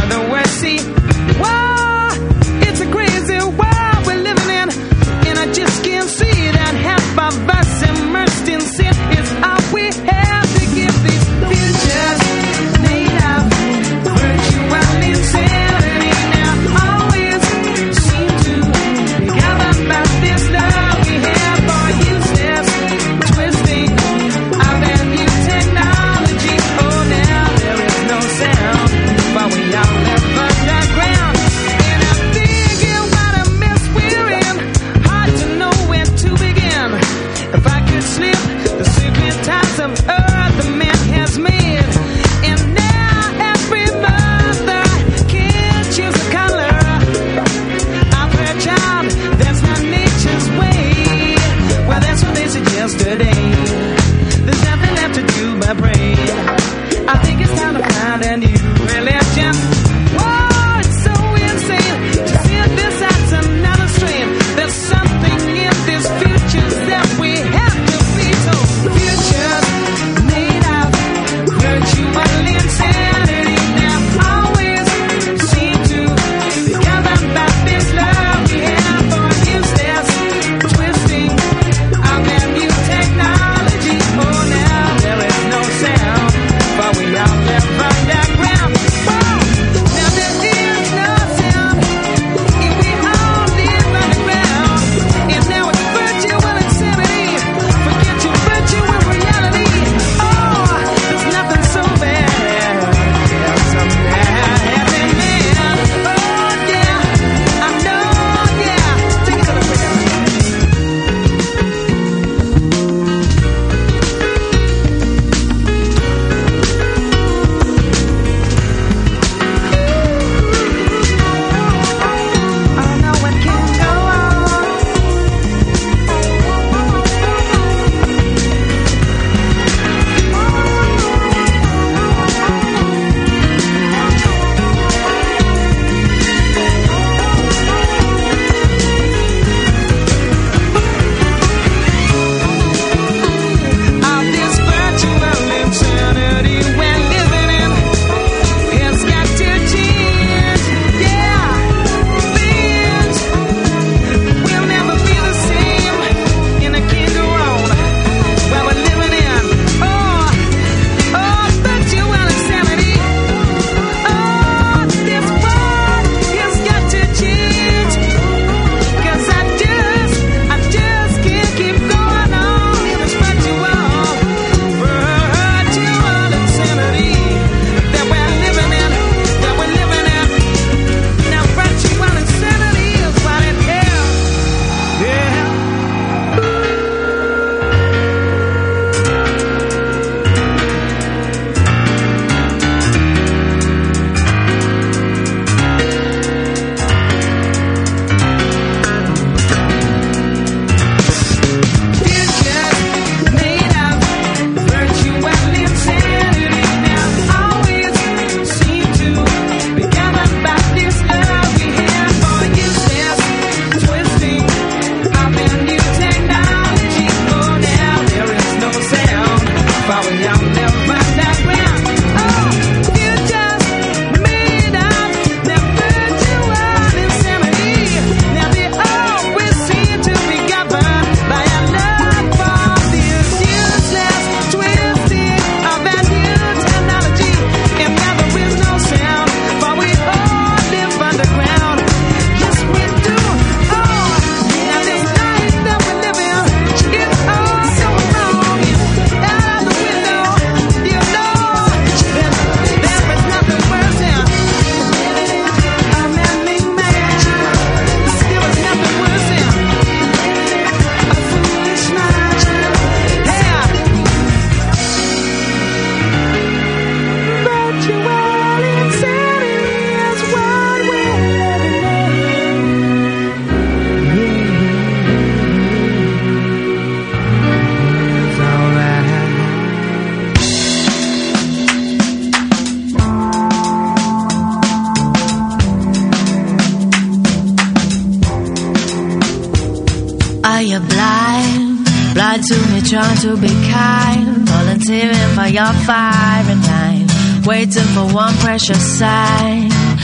Are you blind? Blind to me, trying to be kind. Volunteering for your fire and line. Waiting for one precious sign.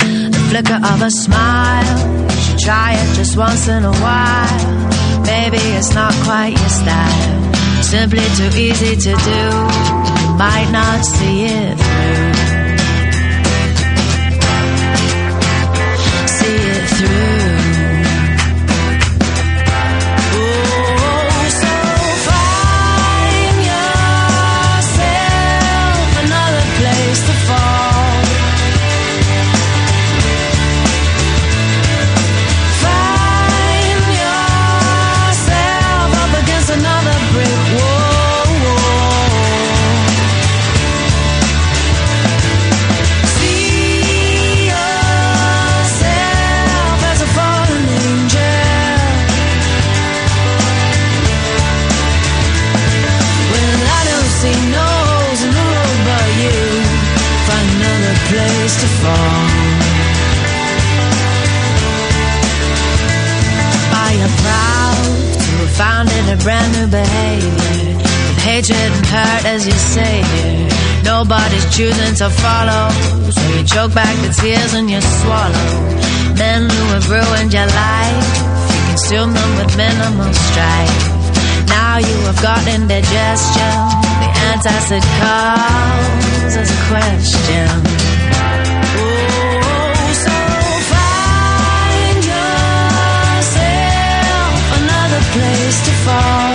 flicker of a smile. You should try it just once in a while. Maybe it's not quite your style, simply too easy to do. You might not see it through. See it through. To fall. Are you proud to have founded a brand new behavior, with hatred and hurt as your savior? Nobody's choosing to follow, so you choke back the tears and you swallow. Men who have ruined your life, you consume them with minimal strife. Now you have got indigestion, the antacid calls as a question. Place to fall.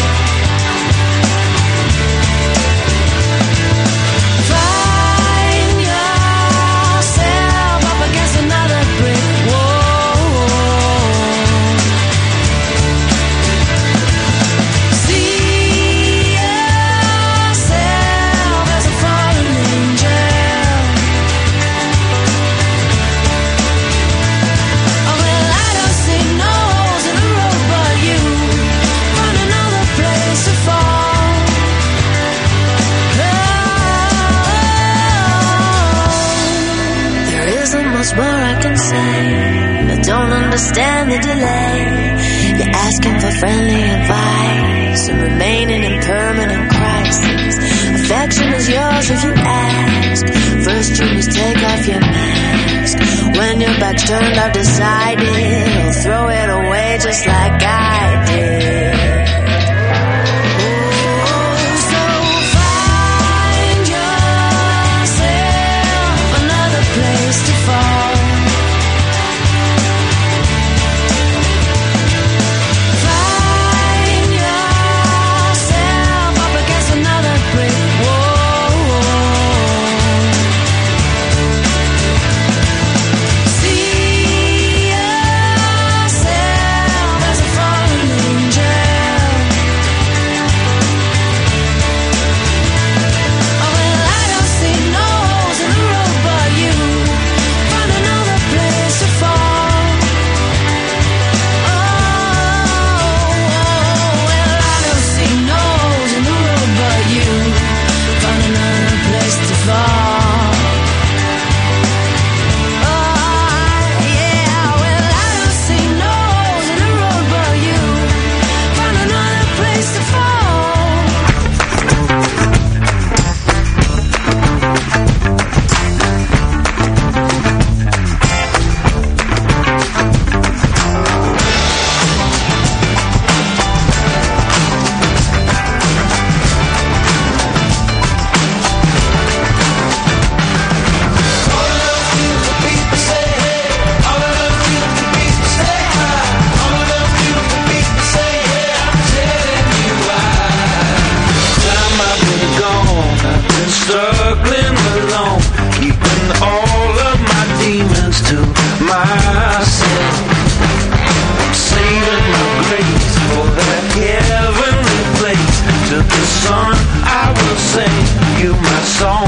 Find yourself up against another brick wall. See yourself as a fallen angel. Oh well, I don't see no holes in the road, but you find another place to fall. Oh, there isn't much more I can say. I don't understand the delay. You're asking for friendly advice and remaining in permanent crisis. Affection is yours if you ask. First you must take off your mask. When your back's turned, I've decided I'll throw it away just like I did. So find yourself another place to fall. Find yourself up against another brick wall. See yourself as a fallen angel. Oh well, I don't see no holes in the road, but you find another place to fall. Oh well, I don't see no holes in the road, but you find another place to fall. Oh yeah, well I don't see no holes in the road, but you find another place to fall. Struggling alone, keeping all of my demons to myself. Saving my grace for that heavenly place. To the sun I will sing you my song.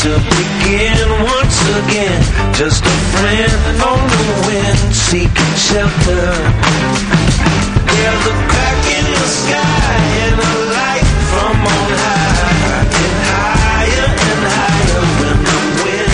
to begin once again. Just a friend on the wind, seeking shelter. There's a crack in the sky and a light from on high, and higher when the wind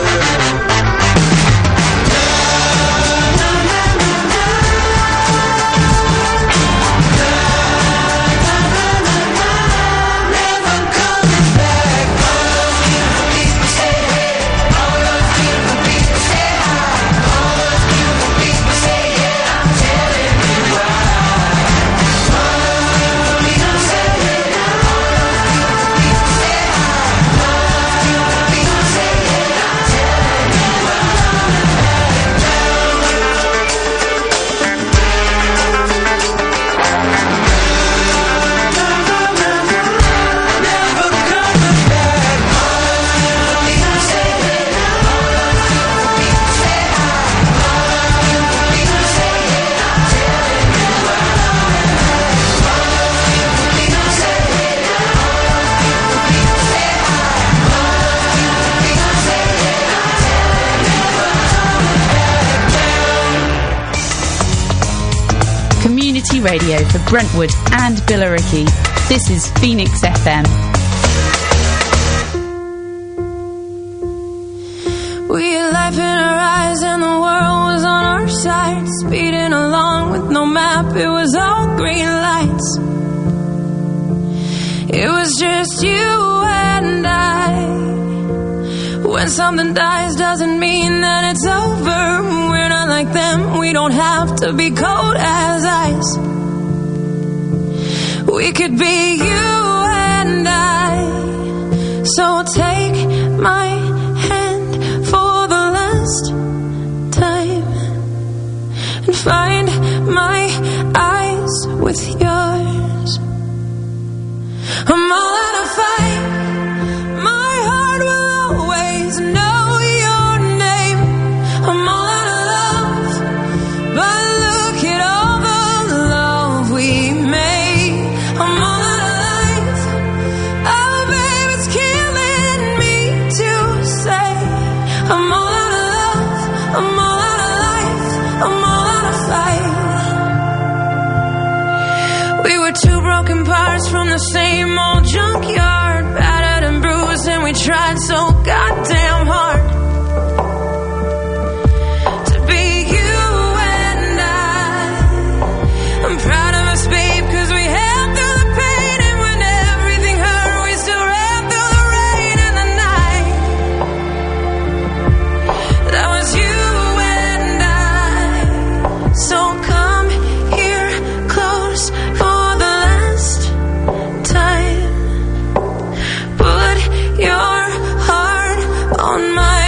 radio for Brentwood and Billericay. This is Phoenix FM. We had life in our eyes and the world was on our side, speeding along with no map, it was all green lights. It was just you and I. When something dies doesn't mean that it's over. We're not like them, we don't have to be cold as ice. We could be you and I. So take my hand for the last time and find my eyes with yours. I'm all out of fight. My heart will always know your name. I'm all out of love, but look at all the love we made. I'm all out of life. Oh, babe, it's killing me to say. I'm all out of love. I'm all out of life. I'm all out of fight. We were two broken parts from the same old junkyard, battered and bruised, and we tried so goddamn hard to be you and I. I'm proud of us, babe, 'cause we held through the pain, and when everything hurt, we still ran through the rain and the night. That was you and I. So come here close for the last time. Put your heart on my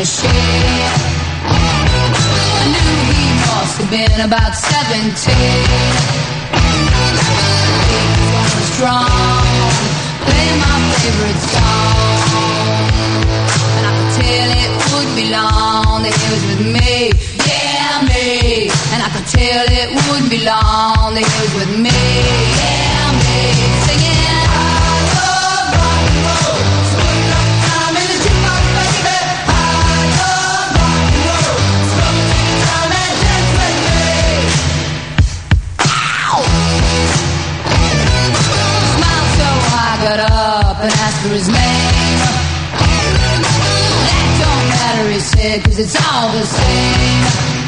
a shade. I knew he must have been about 17. He was strong, playing my favorite song, and I could tell it wouldn't be long that he was with me, yeah, me. And I could tell it wouldn't be long that he was with me, yeah, me. Singing, I love rock and roll. So put up time in the jukebox, baby. I love rock and roll. So take time and dance with me. Ow! Smiled so I got up and asked for his name. That don't matter, he said, 'cause it's all the same.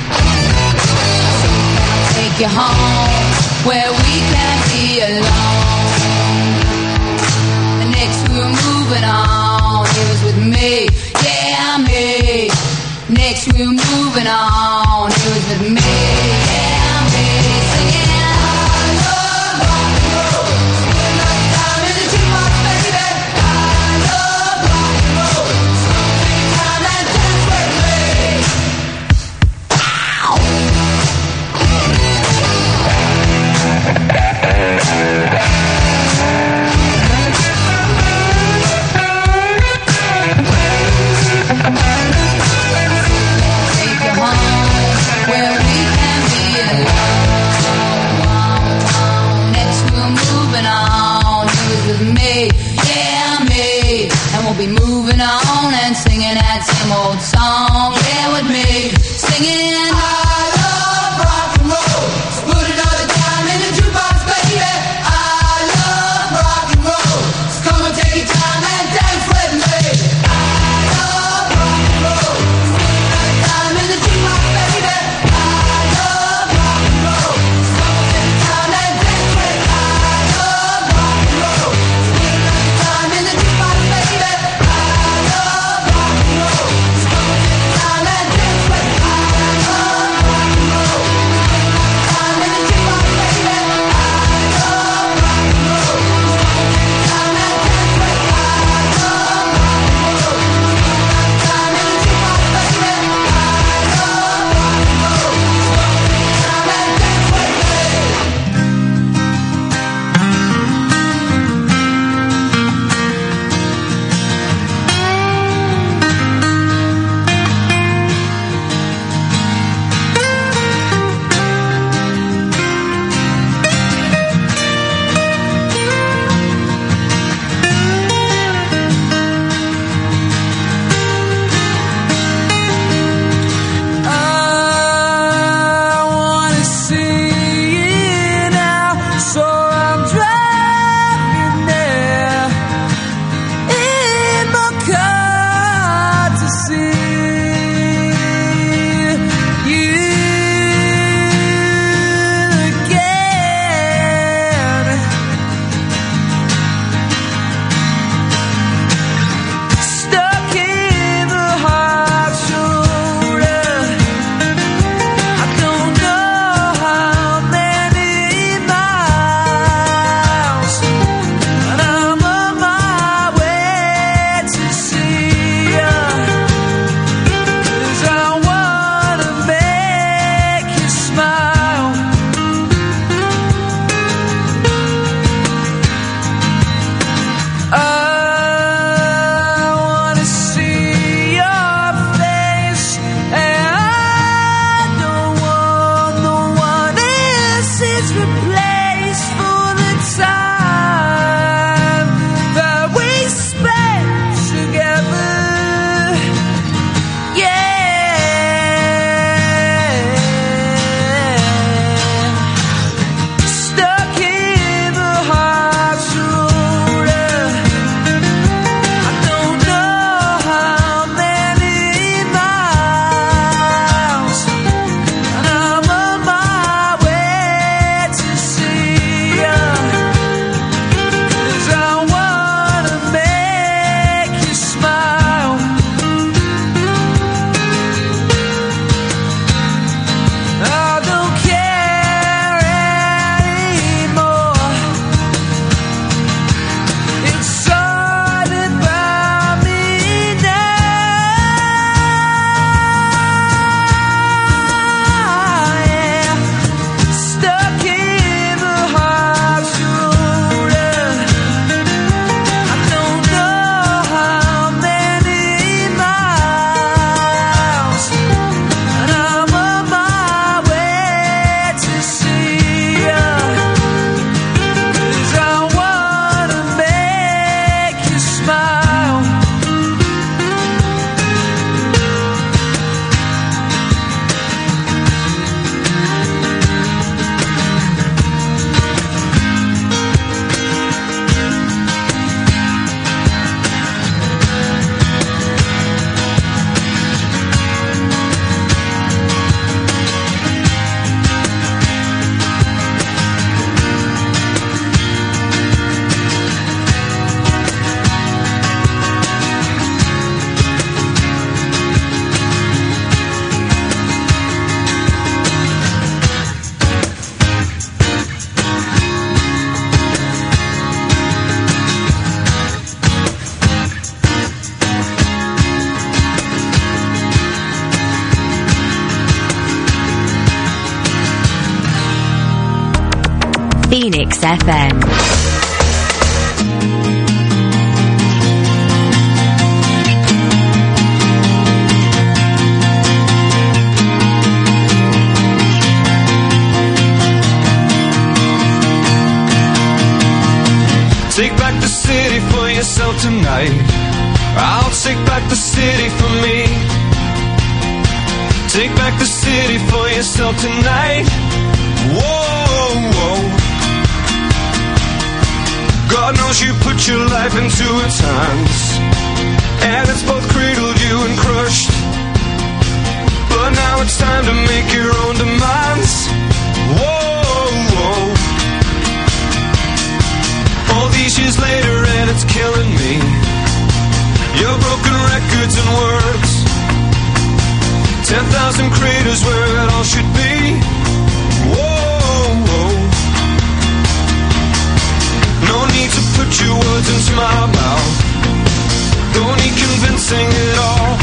Take you home where we can't be alone. And next we were moving on. He was with me, yeah, me. Next we were moving on. He was with me, yeah, me. Singing, I love rock and roll. Spend enough time in the jukebox, baby. I love rock and roll. So take time and dance with me. Ow! Be moving on and singing that same old song, yeah, with me, singing I love rock and roll. So put another time in the jukebox, baby. I love rock and roll. So come and take your time and dance with me. I love rock and roll. So put another time in the jukebox, baby. I love rock and roll. So come and take your time and dance with me. I love rock and roll. So put another time in the jukebox, baby. I love rock and roll. So come and take your time and dance with me. Phoenix FM. Take back the city for yourself tonight. I'll take back the city for me. Take back the city for yourself tonight. Whoa, whoa. God knows you put your life into its hands, and it's both cradled you and crushed. But now it's time to make your own demands. Whoa, whoa. All these years later and it's killing me. Your broken records and words, 10,000 craters where it all should be. Whoa, whoa. No need to put your words into my mouth. Don't need convincing at all.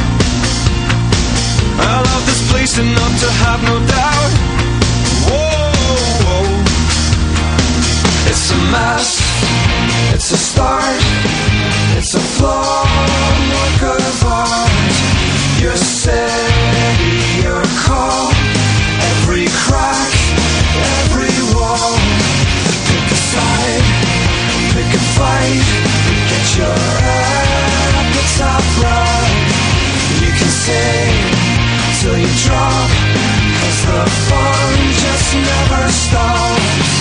I love this place enough to have no doubt. Whoa, whoa. It's a mess. It's a start, it's a flawed work of art. Your city, your call, every crack, every wall. Pick a side, pick a fight, get your appetite right. You can sing till you drop, 'cause the fun just never stops.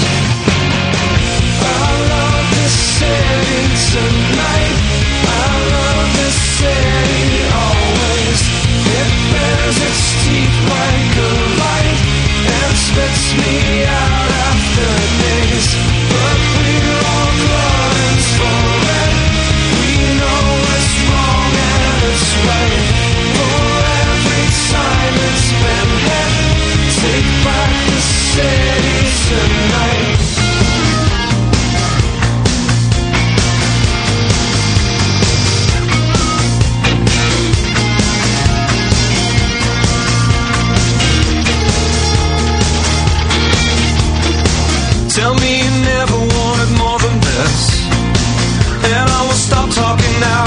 I love this city tonight. I love this city always. It bears its teeth like a light and spits me out after days. But we're all gluttons for it. We know it's wrong and it's right. For every time it's been hit, take back the city tonight. Tell me you never wanted more than this, and I will stop talking now.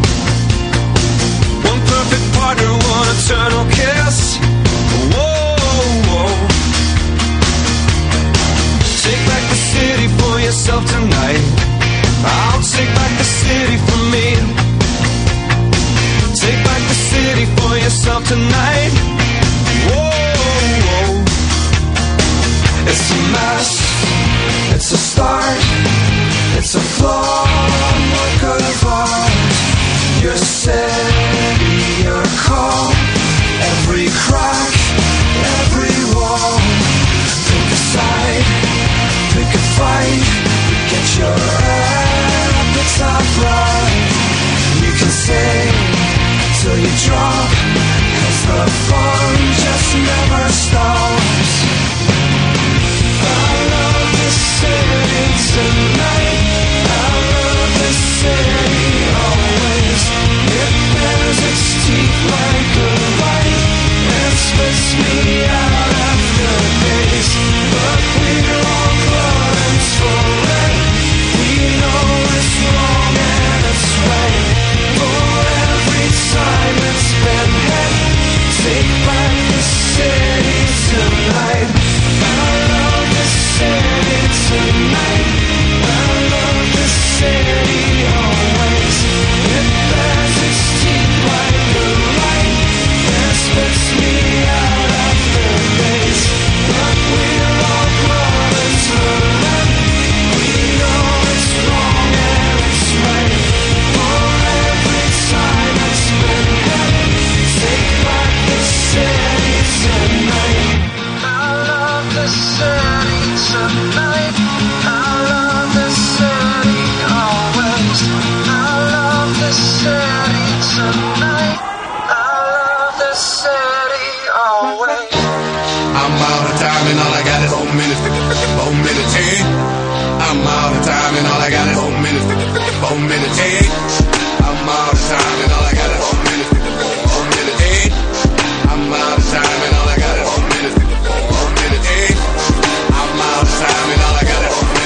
One perfect partner, one eternal kiss. Whoa, whoa. Take back the city for yourself tonight. I'll take back the city for me. Take back the city for yourself tonight. Whoa, whoa. It's a mess. It's a start, it's a flawed work of art. Your city, your call, every crack, every wall. Pick a side, pick a fight, get your appetite right. You can sing till you drop, 'cause the fun just never stops. I love this city tonight. I love this city always. It bears its teeth like a light and spits me out after days. But we're all gluttons for it. We know it's wrong and it's right. For every time it's been hit, take back the city tonight. I love this city tonight. I love this city always. It bears its teeth like a light and spits me out after days. But we're all gluttons for it. We know it's wrong and it's right. For every time it's been hit, take back the city tonight. I love this city tonight. I love this city always. I love this city tonight. I love this city always. I'm out of time and all I got is 4 minutes. 4 minutes, hey. I'm out of time and all I got is 4 minutes. 4 minutes, hey. I'm out of time and all I got is 4 minutes. 4 minutes, hey. I'm out of time and all I got is 4 minutes. 4 minutes, hey. I'm out of time and all I got is 4 minutes.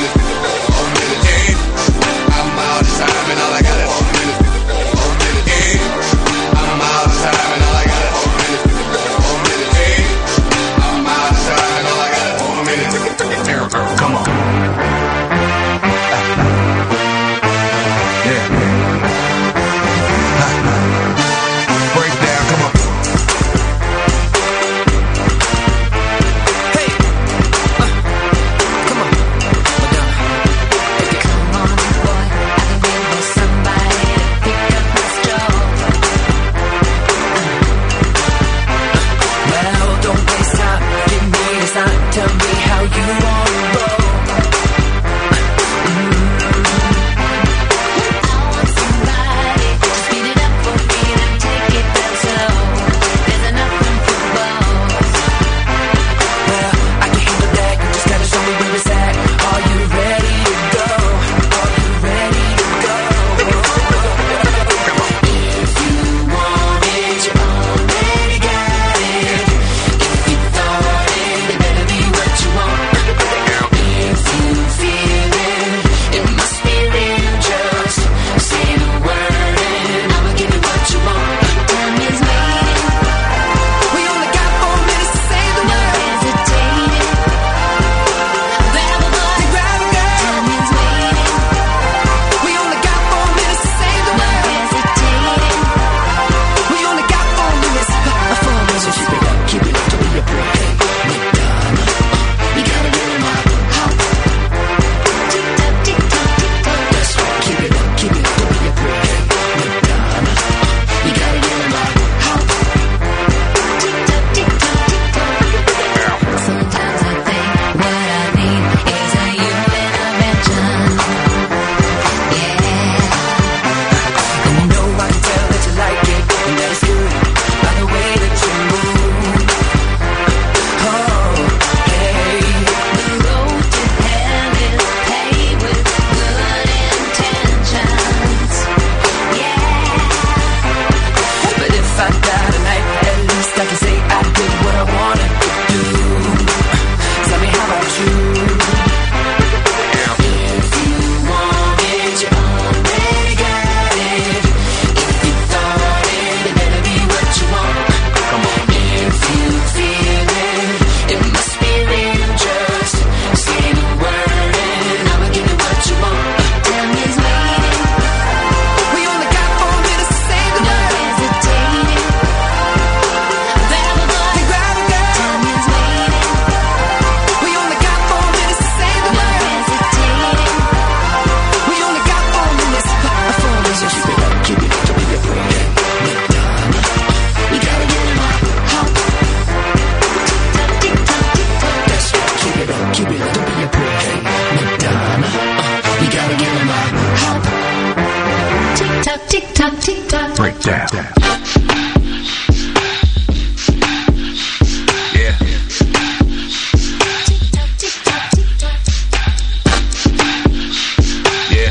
Yeah. Yeah.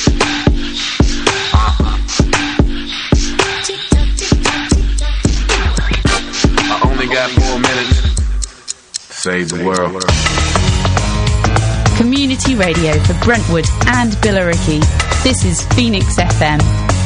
I only got 4 minutes to save the world. Community radio for Brentwood and Billericay. This is Phoenix FM.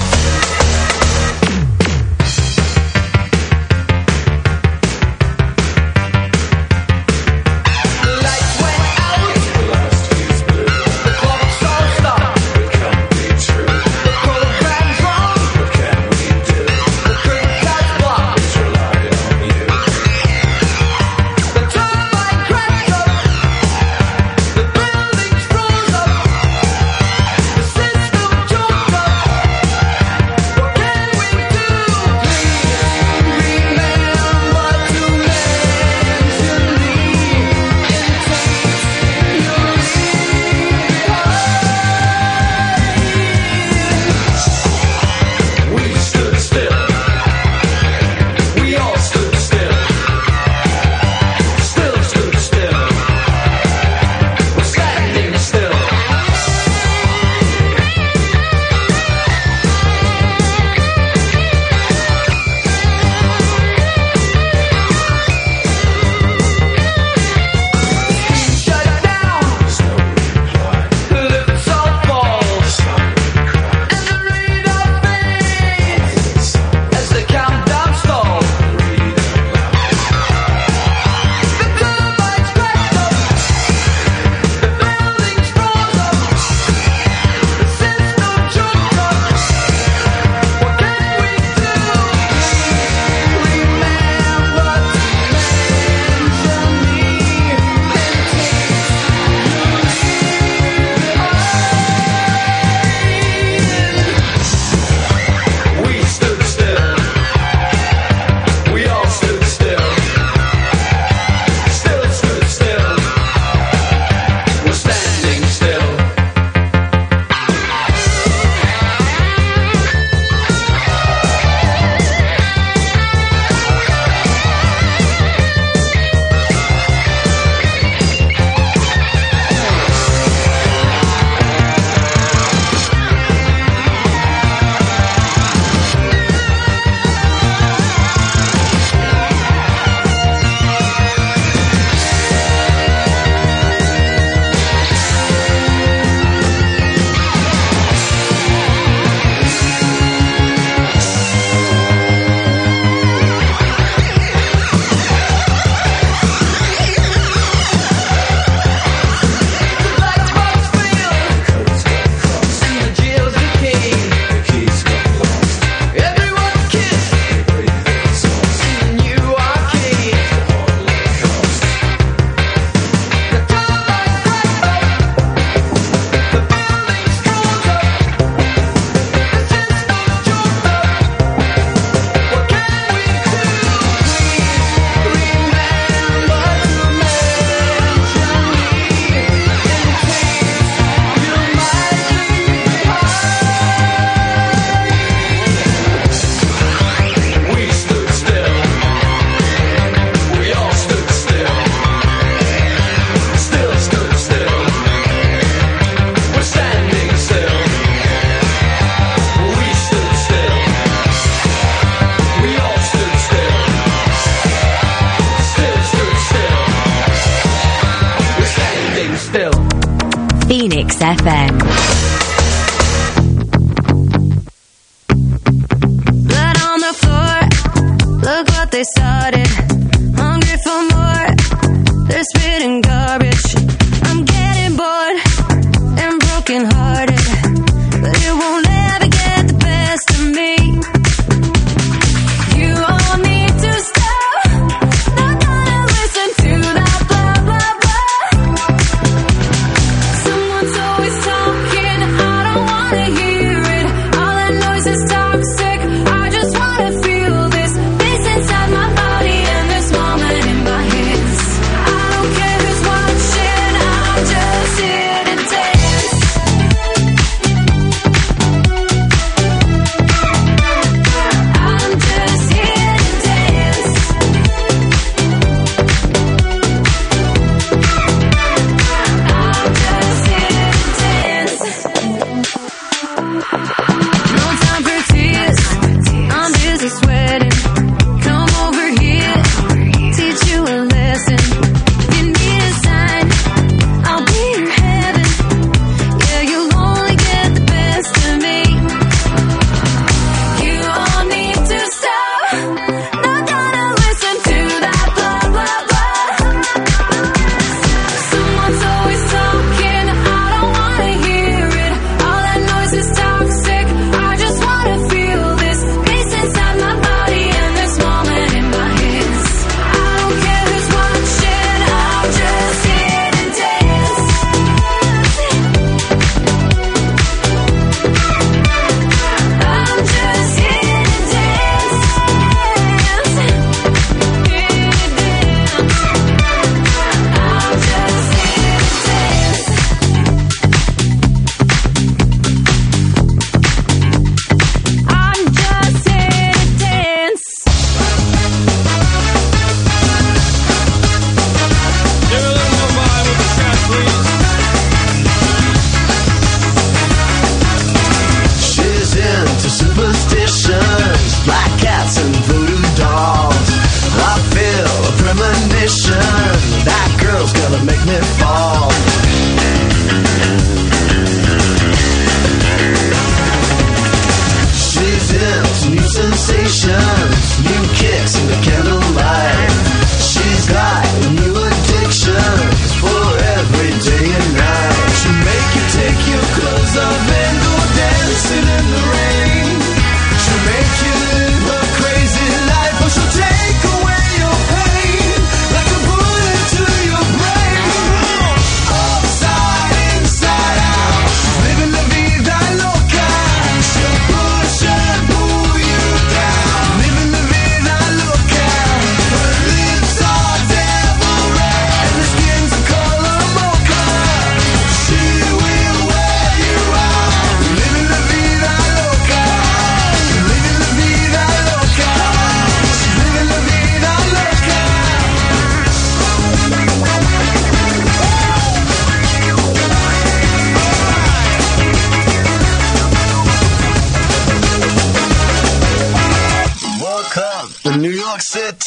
Phoenix FM. Blood on the floor, look what they started. Hungry for more, they're spitting garbage. I'm getting bored and broken hearted, but it won't ever get the best of me. You all need to stop, not gonna listen to that blah blah blah. Someone's always talking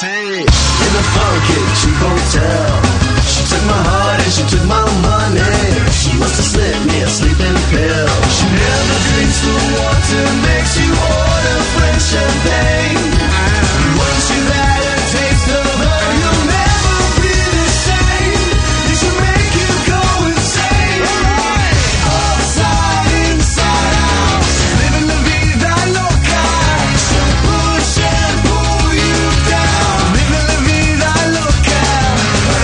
say, in a funky cheap hotel. She took my heart and she took my money. She must have slipped me a sleeping pill. She never drinks the water, makes you order French champagne. Once you've had a taste of her, you'll never be the same. It should make you go insane. Upside, inside out, living la vida loca. She'll push and pull you down. Living la vida loca.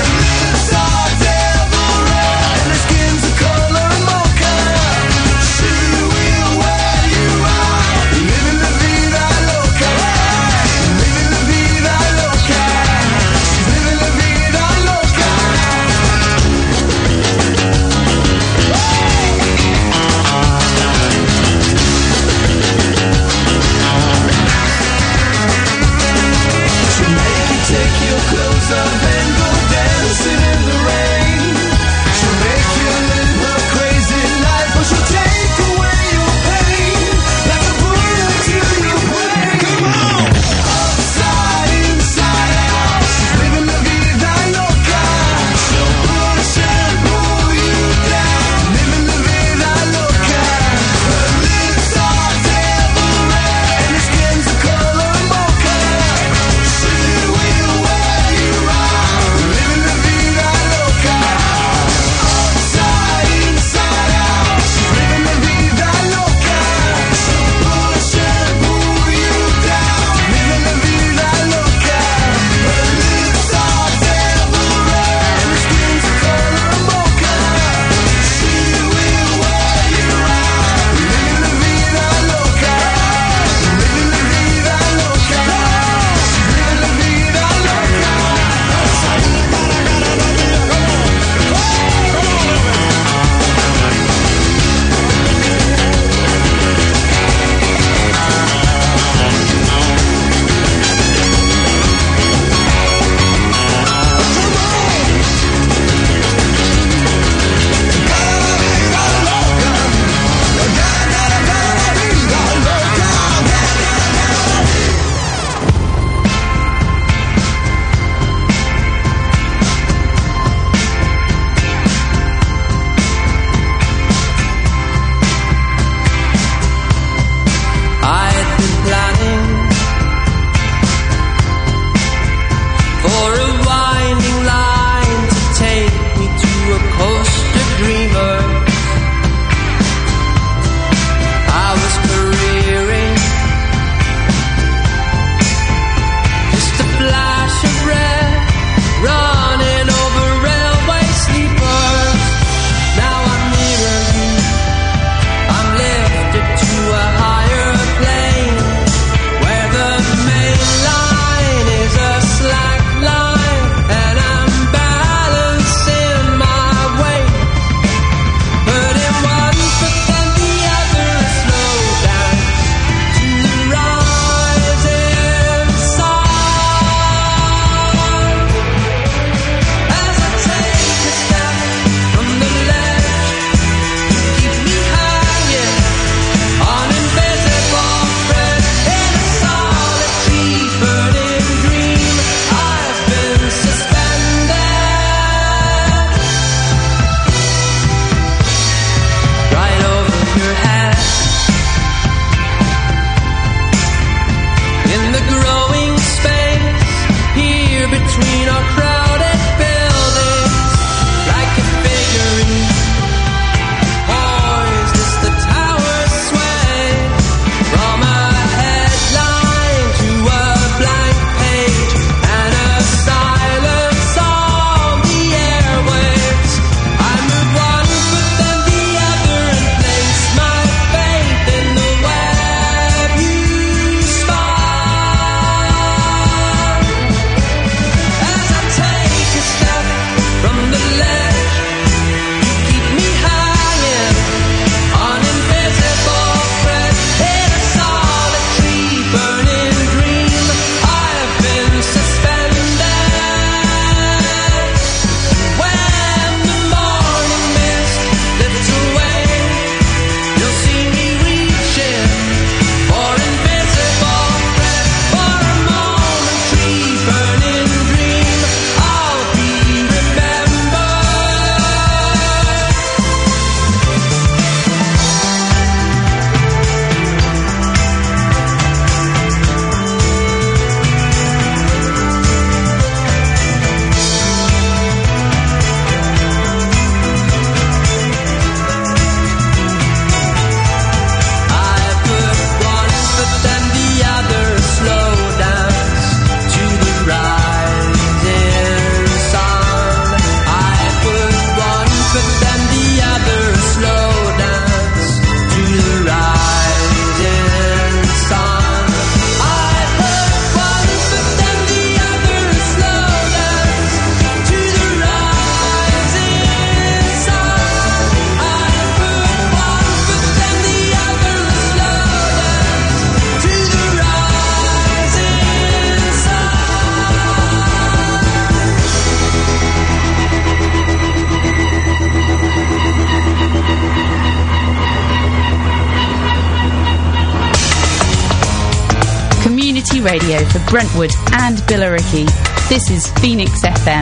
radio for Brentwood and Billericay. This is Phoenix FM.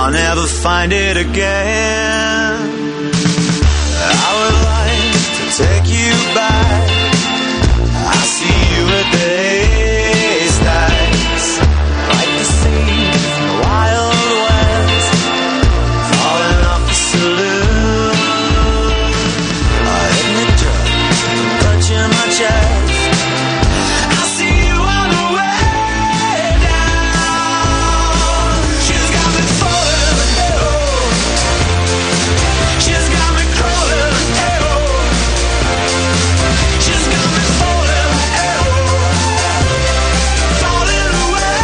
I'll never find it again. I would like to take you back. I see you at the haystacks, like the sea from the Wild West, falling off the saloon. I hit the drugs, touching my chest. I see you on the way down. She's got me falling, hey-oh. She's got me crawling, hey-oh. She's got me falling, hey-oh. Falling away.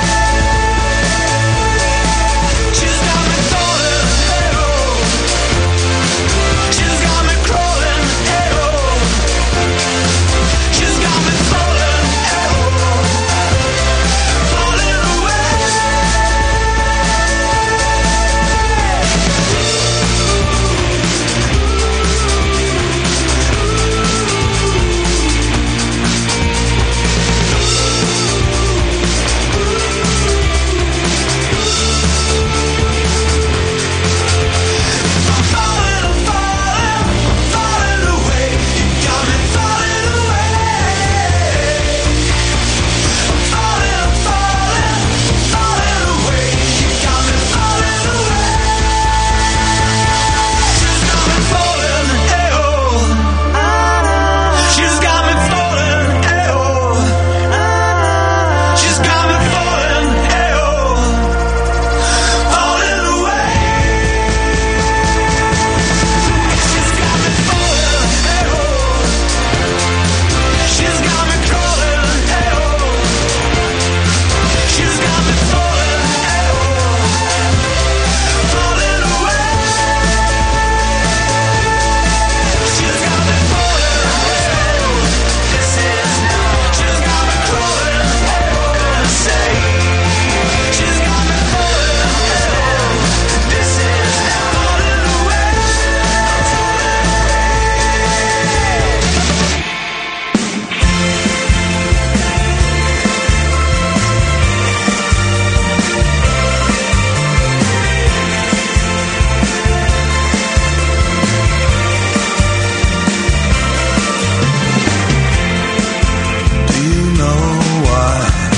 She's got me falling, hey-oh. She's got me crawling, hey-oh. She's got me falling, hey-oh. Falling away. Falling away. You got me falling away. Falling away. You got me falling away. She's got me falling, hey-oh. She's got me falling, hey-oh. She's got me falling, hey-oh. Falling away. She's got me falling, hey-oh. She's got me crawling, hey-oh. She's got me falling, hey-oh. Falling away. She's got me falling, hey-oh. This is she's got me crawling, hey-oh. Gonna say she's got me falling, hey-oh. This is falling away. Do you know why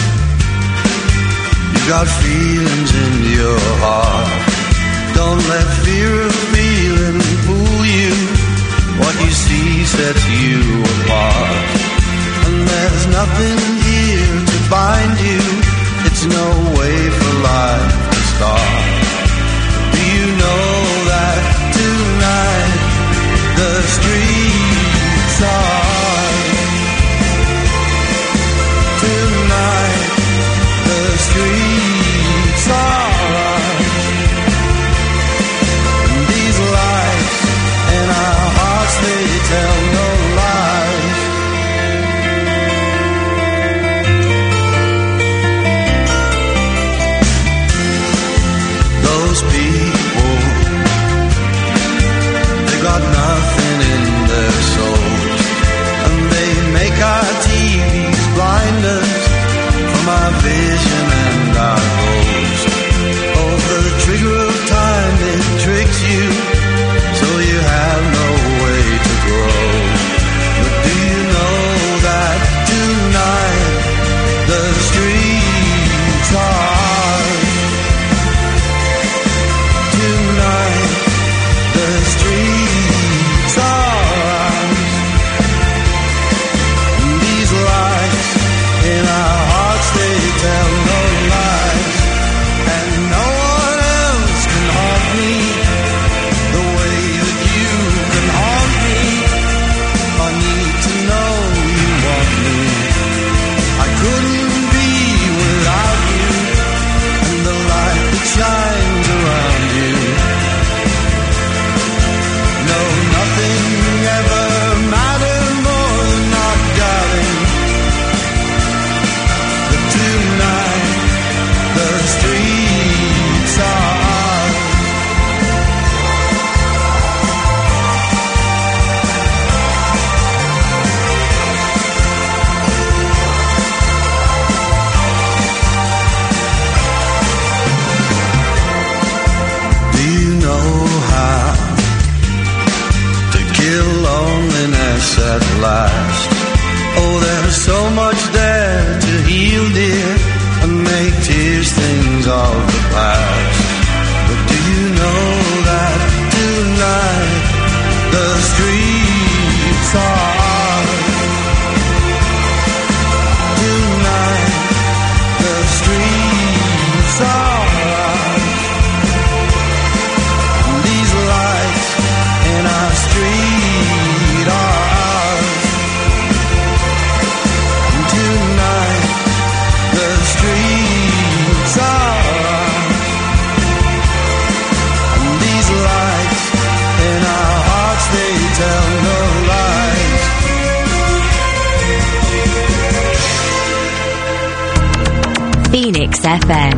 you got feelings in your heart? Don't let fear of feeling fool you. What you see sets you apart. And there's nothing here to bind you. It's no way for life to start. Do you know that tonight the streets are tonight the streets are at last. Oh, there's so much there to heal, dear, and make tears things of the past. But do you know that tonight the streets are ours? Tonight the streets are ours. These lights in our street are ours. Tonight the streets are ours. These lights in our hearts, they tell no lies. Phoenix FM.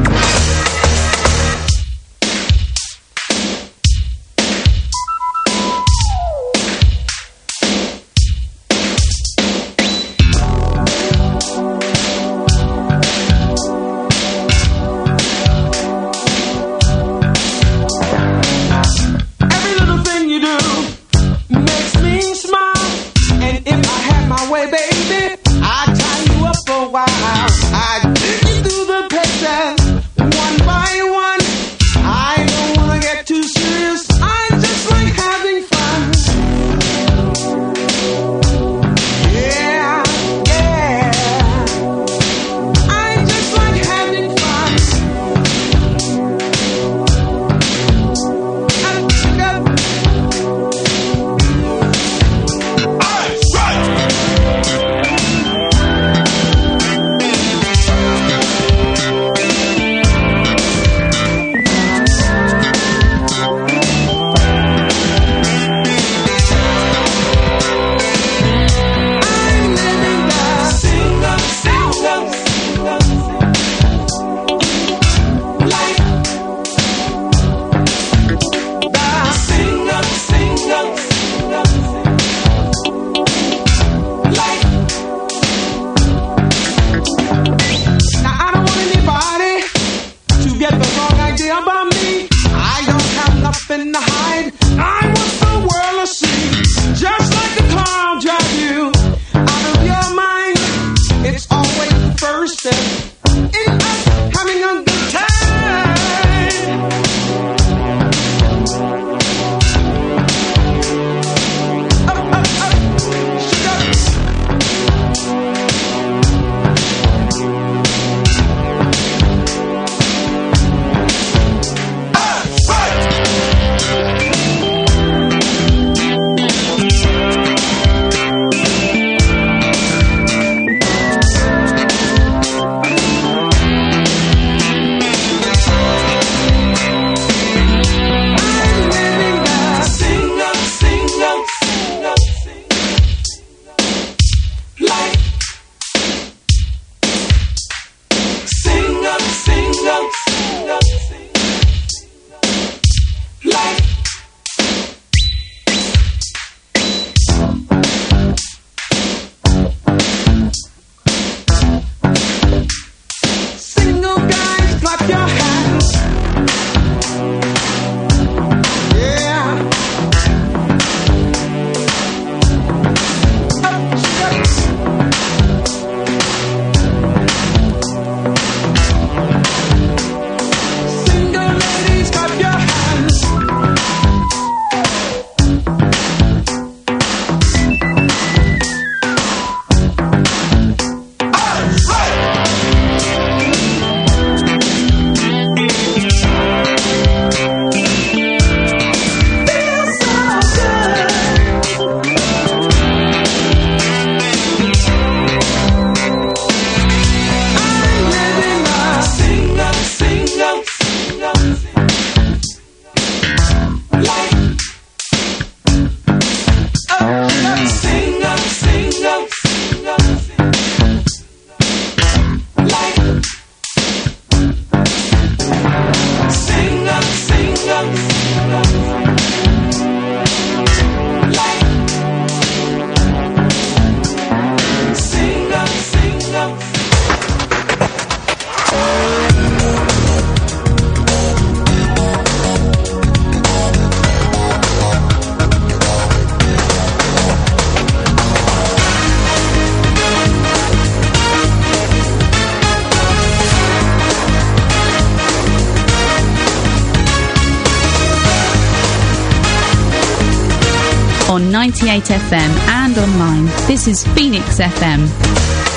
on 98 FM and online. This is Phoenix FM.